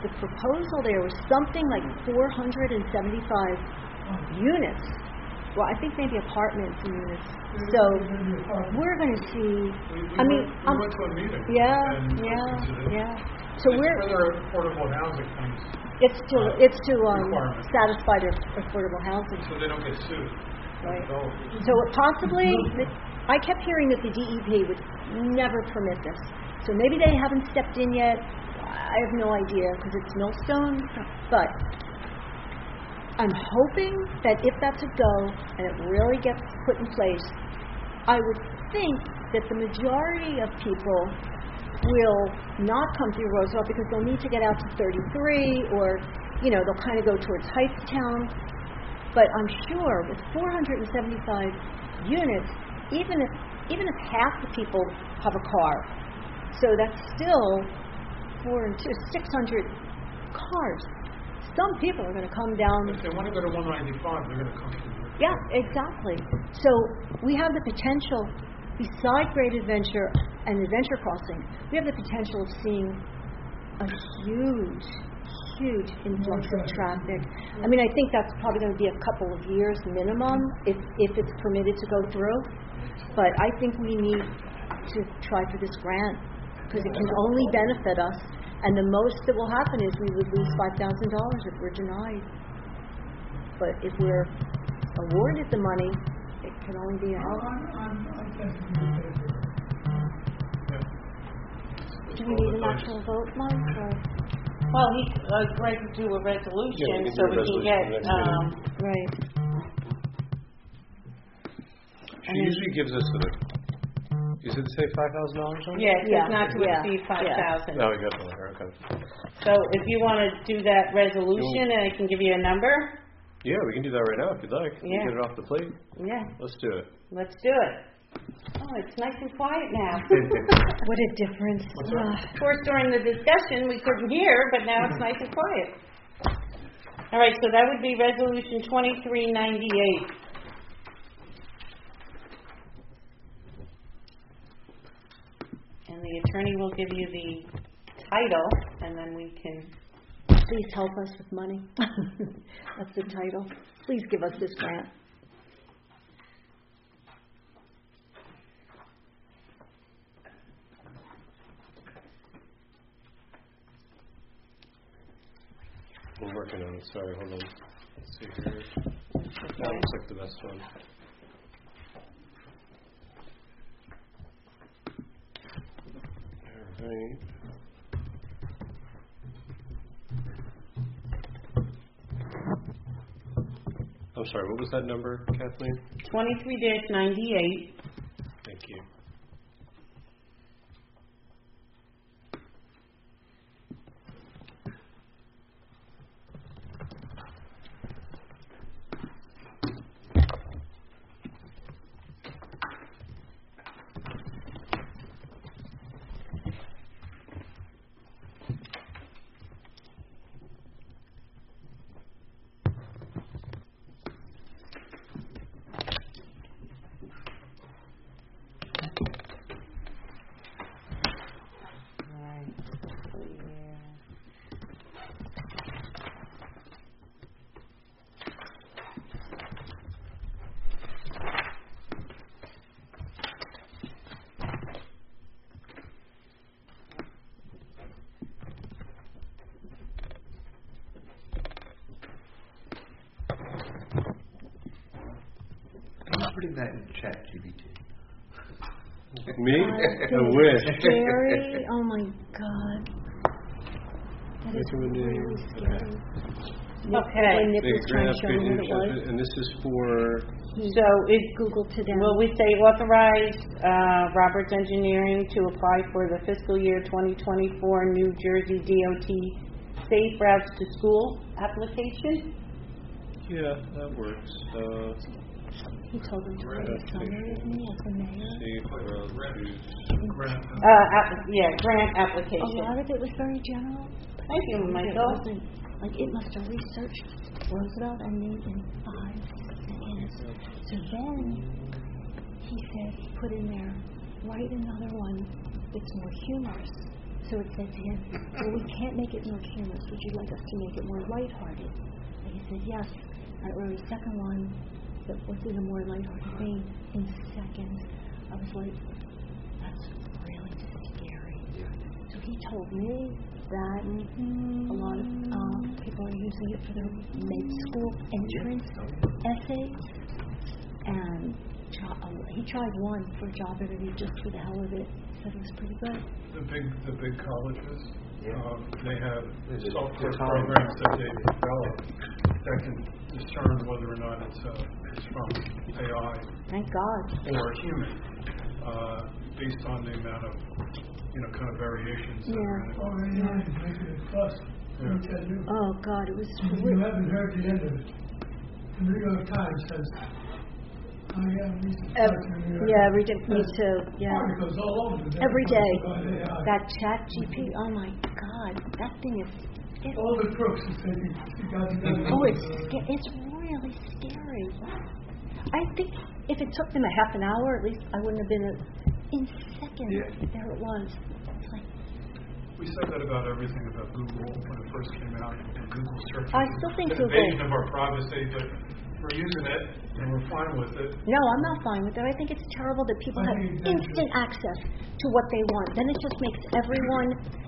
the proposal there was something like 475 units. Well, I think maybe apartments and units. So we're going to see. We went to a meeting. Yeah, and yeah, looked into it. yeah. So It's we're. for their affordable housing things, It's to requirements. satisfy their affordable housing. so they don't get sued. Right. Developers. So possibly, I kept hearing that the DEP would never permit this. So maybe they haven't stepped in yet. I have no idea because it's Millstone. But I'm hoping that if that's a go and it really gets put in place, I would think that the majority of people will not come through Roosevelt because they'll need to get out to 33 or, they'll kind of go towards Hightstown. But I'm sure with 475 units, even if half the people have a car, so that's still 4 and 2, 600 cars. Some people are going to come down. If they want to go to 195, they're going to come through. Yeah, exactly. So we have the potential, beside Great Adventure and Adventure Crossing, we have the potential of seeing a huge influx of traffic. I mean, I think that's probably going to be a couple of years minimum if it's permitted to go through. But I think we need to try for this grant because it can only benefit us. And the most that will happen is we would lose $5,000 if we're denied. But if we're awarded the money, it can only be a help. I tend to be in favor. Do we need an actual vote, Mike? Or? Well, he's going to do a resolution so we can get, Right. She usually gives us is it say $5,000 on it? yeah, it says not to Yeah, exceed 5,000. No, we got it. Okay. So if you want to do that resolution and I can give you a number, Yeah, we can do that right now if you'd like. We Yeah. can get it off the plate. yeah, Let's do it. let's do it. Oh, it's nice and quiet now. What a difference. Of course, during the discussion, we couldn't hear, but now it's nice and quiet. All right, so that would be Resolution 2398. And the attorney will give you the title, and then we can... Please help us with money. That's the title. Please give us this grant. We're working on it. Sorry, hold on. Let's see here. That looks like the best one. All right. I'm sorry, what was that number, Kathleen? 23-98. Thank you. I'm putting that in ChatGPT. Me? God, I wish. Scary. Oh my God. That is Recommending- really scary. Okay. When Nick Big was trying grant to show me what it was, application, and this is for So it Google to them. will we say authorize Roberts Engineering to apply for the fiscal year 2024 New Jersey DOT Safe Routes to School application? yeah, that works. He told them to write a summary of me as the mayor. Safe road to Grant. Grant A application. lot of it was very general. Thank you, It Michael. wasn't, like, it must have researched Roosevelt and me in 5 seconds. So then he said, put in there, write another one that's more humorous. so it said to him, well, we can't make it more humorous. Would you like us to make it more lighthearted? And he said, yes. I wrote a second one that was in a more lighthearted vein in seconds. I was like, that's really scary. Yeah. So he told me that a lot of people are using it for their med school entrance essays. And he tried one for a job interview just for the hell of it. Said it was pretty good. The big colleges, they have Is it software time? programs that they develop that can discern whether or not it's from AI Thank God. or human, based on the amount of kind of variations. That are in it. Oh, yeah, he's making it fuss. Let me tell you. Oh God, it was. You haven't heard the end of it. The New York Times says, Yeah, every day. Me too. Yeah. articles all over. Every day. About AI. That chat GP. Oh my God, that thing is. All the crooks are taking. Oh, it's really scary. I think if it took them a half an hour, at least I wouldn't have been in seconds. Yeah. There it was. It's like, We said that about everything about Google when it first came out. Google search. I still think an Google. invasion of our privacy, but we're using it and we're fine with it. No, I'm not fine with it. I think it's terrible that people have instant access to what they want. Then it just makes everyone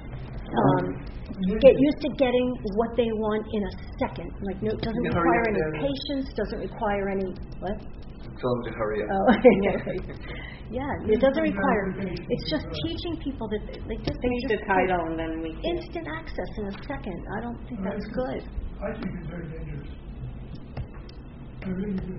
get used to getting what they want in a second. Like, no, it doesn't require any patience, doesn't require any, what? Tell them to hurry up. Oh, yeah, it doesn't require, it's just teaching people that they just Change the title and then we can. instant access in a second. I don't think that's good. I think it's very dangerous. I really do.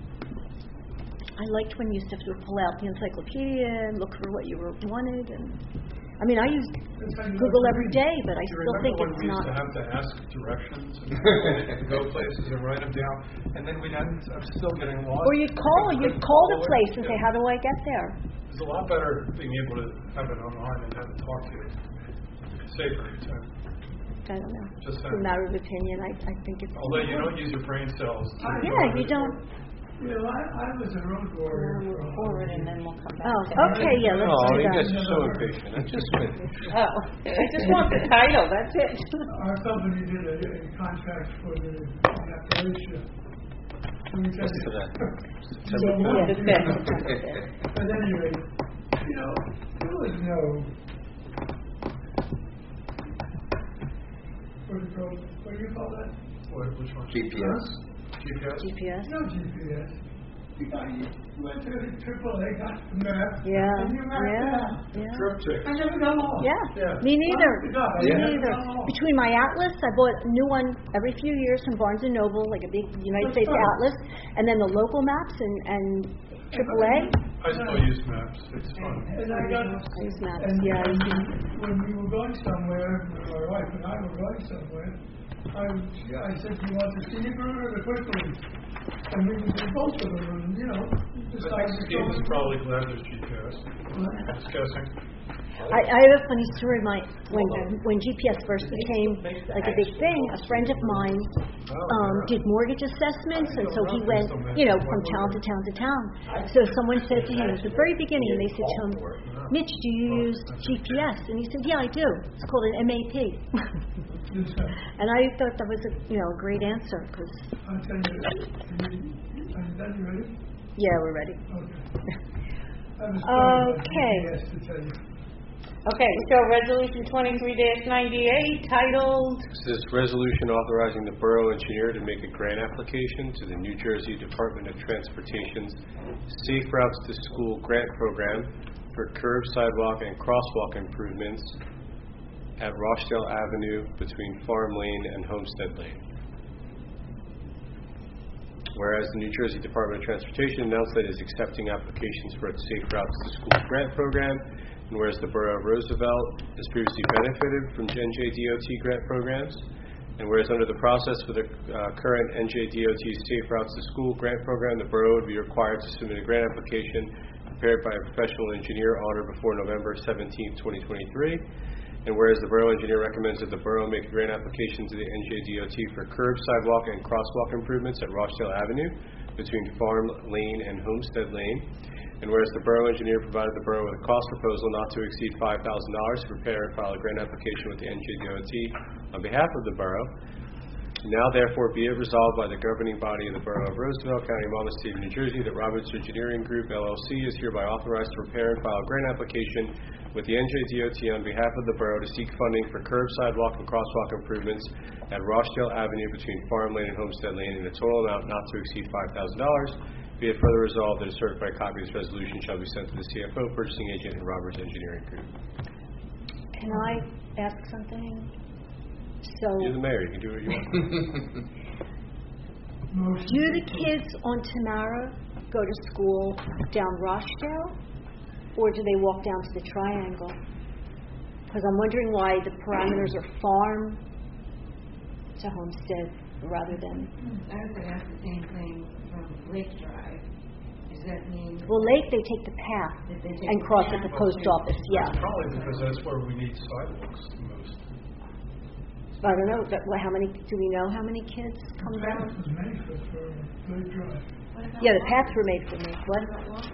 I liked when you used to have to pull out the encyclopedia and look for what you wanted. And I mean, I use Google every day, but I Do you still think remember when it's we used not. to have to ask directions and go places and write them down, and then we'd end up still getting lost? Or you'd call the place and say, how do I get there? It's a lot better being able to have it online and have it talk to you. It's safer. I don't know. Just It's a matter of opinion. I think it's. although you don't use your brain cells. Yeah, you don't. You know, I was a road warrior for a Forward and then we'll come back. Oh, okay, yeah, let's Oh, do you guys that. are so impatient. I just Oh, I just want the title, that's it. Our company did a contract for the Appalachia. Let me tell What's you. today? The fifth. At any rate, there was no what do you call that? Which one? GPS. GPS? GPS. No GPS. You went to the AAA, got the map, Yeah, and you mapped it out. yeah. Triptych. I never got lost. Yeah, me neither. Me Yeah. neither. Between my atlas, I bought a new one every few years from Barnes & Noble, like a big United States atlas, and then the local maps and AAA. I still use maps. It's fun. And I got Use maps, and yeah. when we were going somewhere, my wife and I were going somewhere, I said, do you want the scenic route or the quick route? And we did both of them, and, I think Steve is probably glad there's GPS. Just guessing. I have a funny story. When GPS first became like a big thing, a friend of mine did mortgage assessments, and so he went, from town to town to town. So someone said to him at the very beginning, they said to him, Mitch, do you use GPS? And he said, yeah, I do. It's called an MAP. And I thought that was a great answer because. I'll tell you, are you ready? Yeah, we're ready. Okay. I have a story about Okay. GPS to tell you. Okay, so resolution 23-98 titled, This is resolution authorizing the borough engineer to make a grant application to the New Jersey Department of Transportation's Safe Routes to School grant program for curb, sidewalk, and crosswalk improvements at Rochdale Avenue between Farm Lane and Homestead Lane. Whereas the New Jersey Department of Transportation announced that it is accepting applications for its Safe Routes to School grant program, and whereas the Borough of Roosevelt has previously benefited from NJDOT grant programs, and whereas under the process for the current NJDOT Safe Routes to School grant program, the Borough would be required to submit a grant application prepared by a professional engineer on or before November 17, 2023. And whereas the Borough Engineer recommends that the Borough make a grant application to the NJDOT for curb, sidewalk, and crosswalk improvements at Rochdale Avenue between Farm Lane and Homestead Lane. And whereas the borough engineer provided the borough with a cost proposal not to exceed $5,000 to prepare and file a grant application with the NJDOT on behalf of the borough, now therefore be it resolved by the governing body of the Borough of Roosevelt, County of Monmouth, State of New Jersey, that Roberts Engineering Group, LLC is hereby authorized to prepare and file a grant application with the NJDOT on behalf of the borough to seek funding for curb, sidewalk, and crosswalk improvements at Rochdale Avenue between Farm Lane and Homestead Lane in a total amount not to exceed $5,000. Be it further resolved that a certified copy of this resolution shall be sent to the CFO, purchasing agent, and Roberts Engineering Group. Can I ask something? So, You're the mayor. You can do what you want. do the kids on Tamara go to school down Rochdale, or do they walk down to the Triangle? Because I'm wondering why the parameters are farm to Homestead rather than... I was going to ask the same thing from Lake Drive. Does that mean... Well, Lake, they take the path and cross at the post office, yeah. Probably because that's where we need sidewalks the most. I don't know, how many, do we know how many kids come down? Path was made for Lake Drive. Yeah, the paths were made for me. What?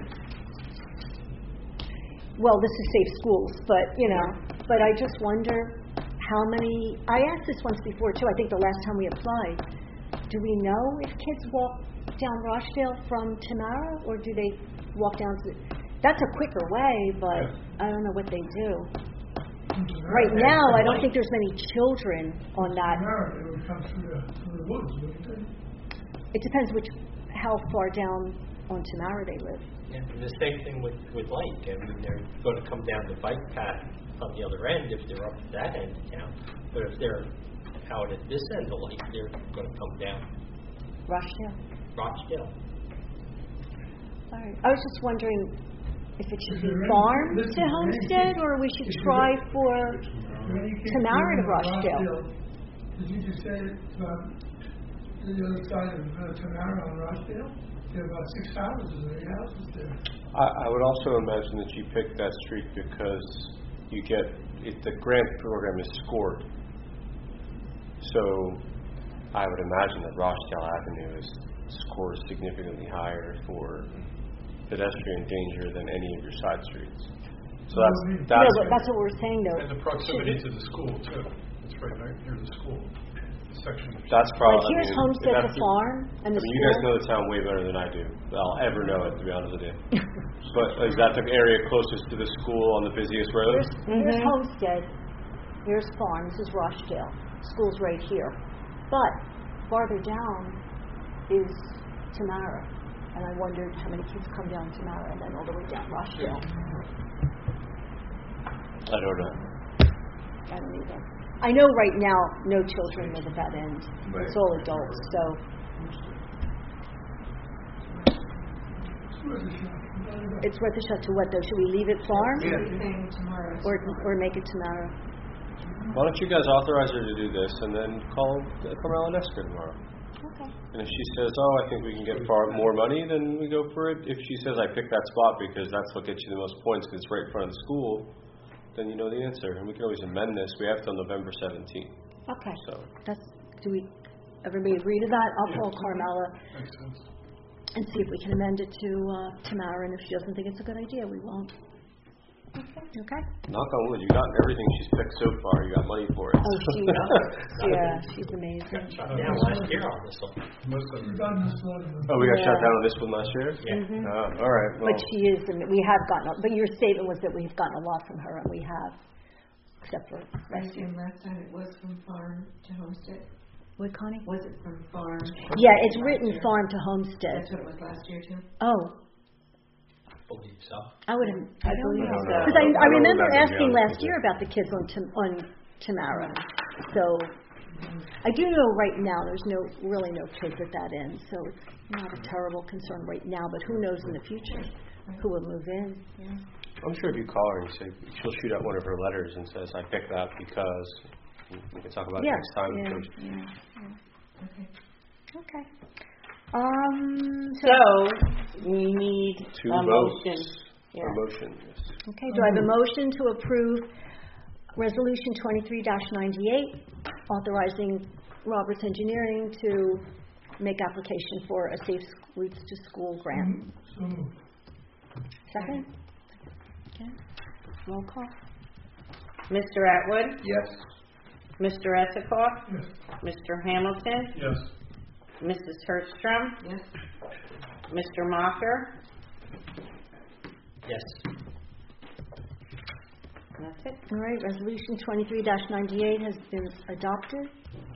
Well, this is Safe Schools, but I just wonder how many, I asked this once before too, I think the last time we applied. Do we know if kids walk down Rochdale from Tamara, or do they walk down to, that's a quicker way, but I don't know what they do. Right now, I don't think there's many children on that. Tamara, they would come through the woods, wouldn't they? It depends how far down on Tamara they live. Yeah, and the same thing with Lake. I mean, they're going to come down the bike path on the other end if they're up at that end of town. But if they're out at this end of Lake, they're going to come down Rochdale. All right. I was just wondering if it should be farm to Homestead, or we should try for Tamara to Rochdale. Did you just say it's about the other side of Tamara on Rochdale? There are about 6 houses or 8 houses there. I would also imagine that you picked that street because you get, the grant program is scored. So I would imagine that Rochdale Avenue is scored significantly higher for pedestrian danger than any of your side streets. So that's what we're saying though. And the proximity to the school too. It's right near the school section. That's probably. Like here's Homestead, the farm, and the school. You guys know the town way better than I do. I'll ever know it, to be honest with you. But is that the area closest to the school on the busiest road? Here's Homestead. Here's farm. This is Rochdale. School's right here. But farther down is Tamara. And I wondered how many kids come down Tamara and then all the way down Rochdale. I don't know. I don't either. I know right now no children live at that end. Right. It's all adults, so. It's worth a shot to what though? Should we leave it farm? Or make it Tamara? Why don't you guys authorize her to do this and then call Carmela Nesker tomorrow? Okay. And if she says, I think we can get far more money, then we go for it. If she says, I picked that spot because that's what gets you the most points because it's right in front of the school, then you know the answer. And we can always amend this. We have till November 17th. Okay. So. Everybody agree to that? I'll call Carmela Makes sense. and see if we can amend it to Tamara, and if she doesn't think it's a good idea, we won't. Okay. Knock on wood, you've gotten everything she's picked so far. You got money for it. Oh, she's amazing. Shut down last year on this one. You've done this one. Oh, we got shut down on this one last year? Yeah. Mm-hmm. All right. Well, But she is, and we have gotten, but your statement was that we've gotten a lot from her, and we have, except for last year. And last time it was from farm to Homestead? What, Connie? Was it from farm? Yeah, it's written farm to Homestead. That's what it was last year too? Oh, I believe so. I believe so. know. Because I don't remember remember, asking to be honest last with you. year about the kids on Tamara. So I do know right now there's really no kids at that end, so it's not a terrible concern right now, but who knows in the future who will move in. Yeah. I'm sure if you call her and say, she'll shoot out one of her letters and says, I picked that because we can talk about it next time. Okay. So we need Two a votes. motion. A motion, yes. Okay, do I have a motion to approve Resolution 23-98, authorizing Roberts Engineering to make application for a Safe Routes to School grant. So moved. Second? Okay. Roll call. Mr. Atwood? Yes. Mr. Esikoff? Yes. Mr. Hamilton? Yes. Mrs. Hertzstrom? Yes. Mr. Mocker? Yes. That's it. All right, Resolution 23-98 has been adopted.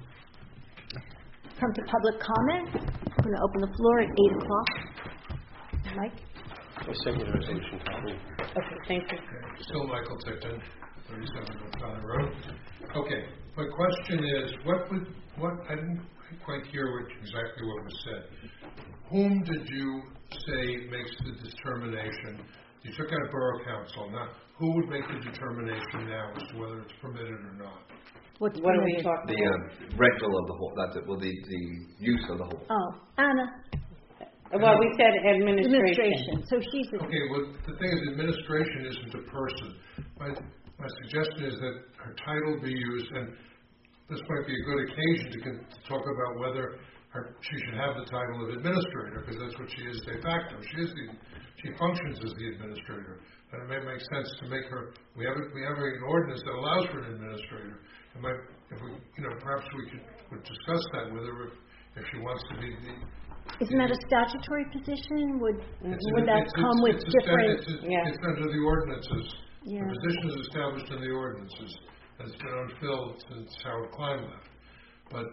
Come to public comment. I'm going to open the floor at 8 o'clock. Mike? I second the resolution, Kathleen. Okay, thank you. Still Michael Tipton, 37 North Valley Road. Okay, my question is, I didn't quite hear exactly what was said. Whom did you say makes the determination? You took out Borough Council. Now, who would make the determination now as to whether it's permitted or not? What are we talking The about? rental of the whole, that's it, well, the use of the whole. Oh, Anna. Well, we said administration. So she's the... Okay, well, the thing is, administration isn't a person. My suggestion is that her title be used, and this might be a good occasion to talk about whether she should have the title of administrator, because that's what she is de facto. She functions as the administrator, and it may make sense to make her. We have an ordinance that allows for an administrator. Perhaps we would discuss that with her if she wants to be the. Isn't that a statutory position? Would that come with different... It's under the ordinances. Yeah. The position is established in the ordinances, and it's been unfilled since Howard Klein left. But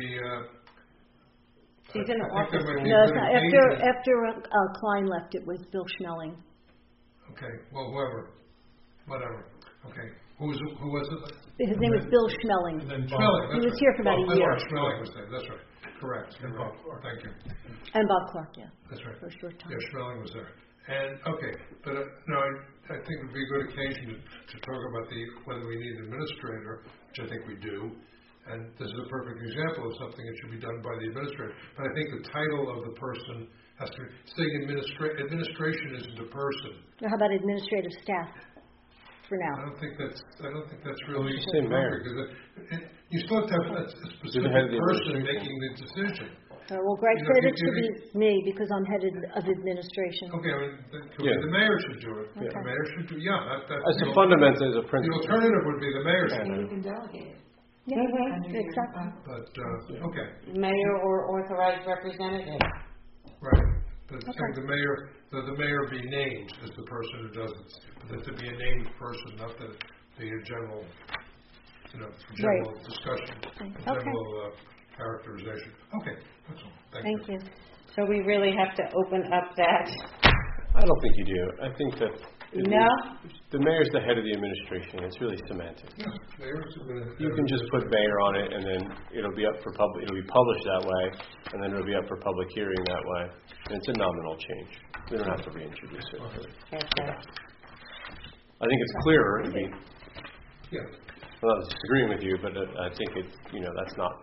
She's in the office. No, it's not. After Klein left, it was Bill Schmeling. Okay, well, whatever. Okay, who was it? His name was Bill Schmeling. Schmeling. He was here for about a year. Schmeling was there. That's right. Correct. Thank you. And Bob Clark, yeah. That's right. For a short time. Yeah, Schmeling was there. And okay, but I think it would be a good occasion to talk about whether we need an administrator, which I think we do. And this is a perfect example of something that should be done by the administrator. But I think the title of the person has to be saying administration isn't a person. Now, how about administrative staff for now? I don't think that's really say mayor. because you still have to have a specific person making the decision. Well, Greg said it should be me because I'm head of administration. Okay, the mayor should do it. Okay. The mayor should do. Yeah, As a fundamental, as a the principle. alternative would be the mayor should do You it. can delegate it. Yeah, Under your, exactly. But okay, Mayor or authorized representative. right. But saying the mayor be named as the person who does it, but that to be a named person, not that it be a general, discussion, general characterization. Okay, that's all. Thank you. So we really have to open up that. I don't think you do. I think that No? the mayor's the head of the administration. It's really semantic. Yeah, mayor's You can just put mayor on it, and then it'll be up for public. It'll be published that way, and then it'll be up for public hearing that way. And it's a nominal change. We don't have to reintroduce it. Really. Okay. I think it's clearer. I mean, yeah. I'm not disagreeing with you, but I think it's that's not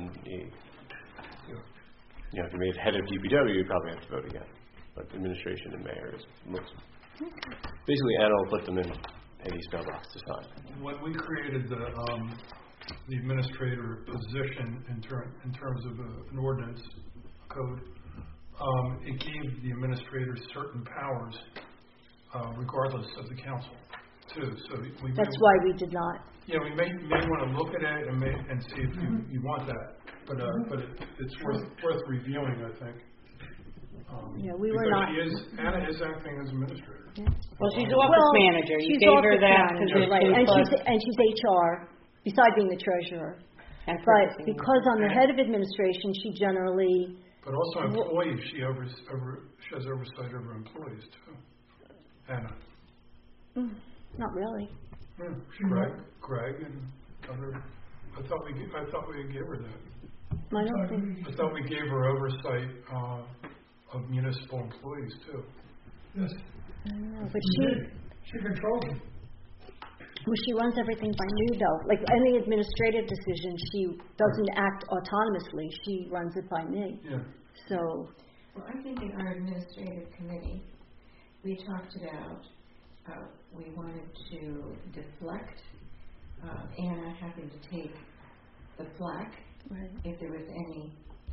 if you made head of DPW, you'd probably have to vote again. But administration and mayor looks. Basically, Anna will put them in Eddie's mailbox to sign. When we created the administrator position in terms of an ordinance code, it gave the administrators certain powers, regardless of the council, too. So That's why we did not. Yeah, we may want to look at it and see if you want that, but it's worth reviewing, I think. We were not. Anna is acting as administrator. Yeah. Well, she's office manager. You she's gave her office that manager, position. right? And she's HR, besides being the treasurer. But because I'm the head of administration, she generally. But also employees, she has oversight over employees too. Anna. Not really. Yeah, Greg, and other. I thought we gave her that. I don't think. I thought we gave her oversight of municipal employees too. Yes. I don't know, but She controls them. Well, she runs everything by me, though. Like any administrative decision, she doesn't act autonomously. She runs it by me. Yeah. So. Well, I think in our administrative committee, we talked about we wanted to deflect Anna having to take the flak Right. if there was any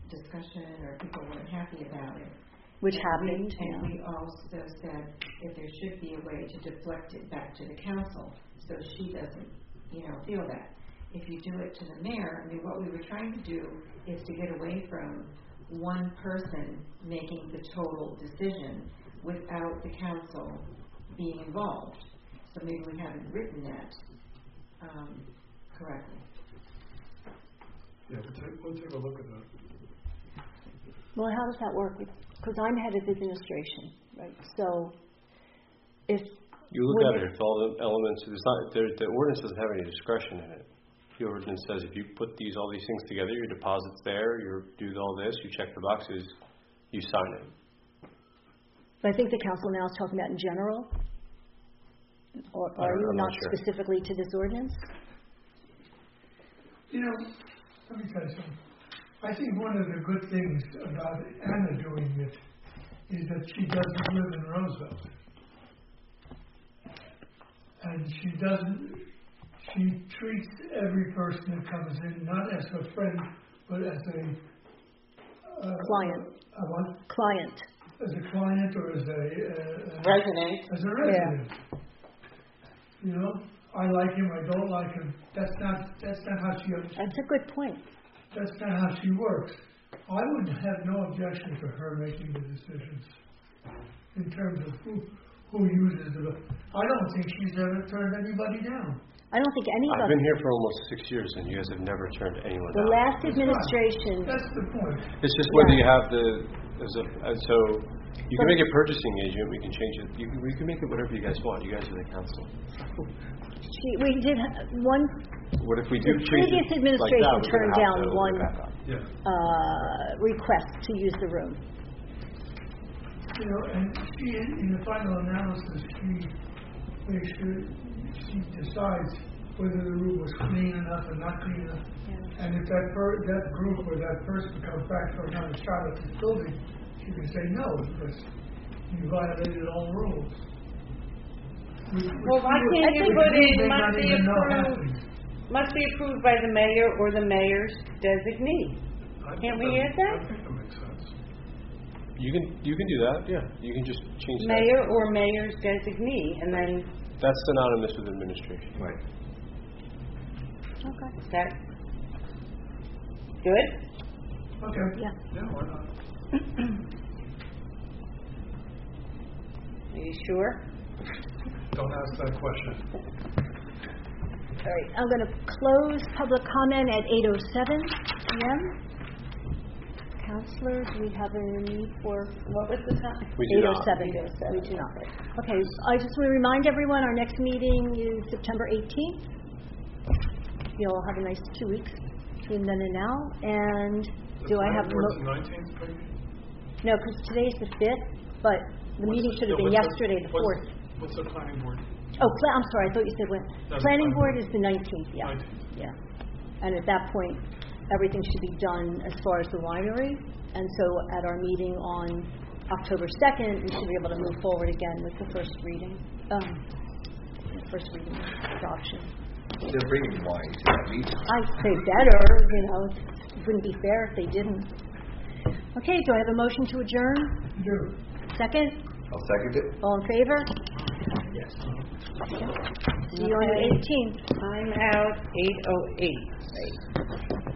discussion or people weren't happy about it. Which And happened, And yeah. we also said if there should be a way to deflect it back to the council so she doesn't, feel that. If you do it to the mayor, I mean, what we were trying to do is to get away from one person making the total decision without the council being involved. So maybe we haven't written that correctly. Yeah, we'll take a look at that. Well, how does that work? Because I'm head of administration, right? So if... You look at it, if all the elements, the ordinance doesn't have any discretion in it. The ordinance says if you put all these things together, your deposit's there, you do all this, you check the boxes, you sign it. But I think the council now is talking about in general. Or are you I'm not not sure. specifically to this ordinance? Let me tell you something. I think one of the good things about Anna doing it is that she doesn't live in Roosevelt. And she treats every person that comes in not as a friend, but as a... Client. A what? Client. As a client or as a... Resident. As a resident. Yeah. I like him, I don't like him. That's not how she understands. That's a good point. That's not how she works. I would have no objection to her making the decisions in terms of who uses it. I don't think she's ever turned anybody down. I don't think any of I've us... been here for almost 6 years, and you guys have never turned anyone The down. last administration... That's the point. It's just whether you have so you can make it purchasing agent, we can change it. We can make it whatever you guys want. You guys are the council. We did one... What if we do The change previous it administration like that, we're turned gonna down have to one open it back up. Yeah. request to use the room. And she, in the final analysis, she makes sure she decides whether the room was clean enough or not clean enough. Yeah. And if that group or that person comes back for another shot at the building, she can say no because you violated all rules. Well, why can't you put in must be approved by the mayor or the mayor's designee? Can't we add that? I think that makes sense. You can do that. Yeah, you can just change that. Mayor or mayor's designee, and then That's synonymous with administration. Right. Okay. is that good? Okay. Yeah. Yeah, why not? Are you sure? Don't ask that question. All right. I'm going to close public comment at 8:07 p.m. Counselor, do we have a need for... What was the time? We do not. 8:07. We do not. Okay. I just want to remind everyone our next meeting is September 18th. You'll have a nice 2 weeks between then and now. And do I have... The 19th, maybe? No, because today's the 5th, but the meeting should have been yesterday, the 4th. What's the planning board? Oh, I'm sorry, I thought you said when. No, Planning the board is the 19th, yeah. 19th. Yeah. And at that point, everything should be done as far as the winery. And so at our meeting on October 2nd, we should be able to move forward again with the first reading. First reading adoption. They're bringing wine to that meeting. I'd say better, it wouldn't be fair if they didn't. Okay, do I have a motion to adjourn? Do. Second? I'll second it. All in favor? Yes. See you on the 18th. I'm out 8:08.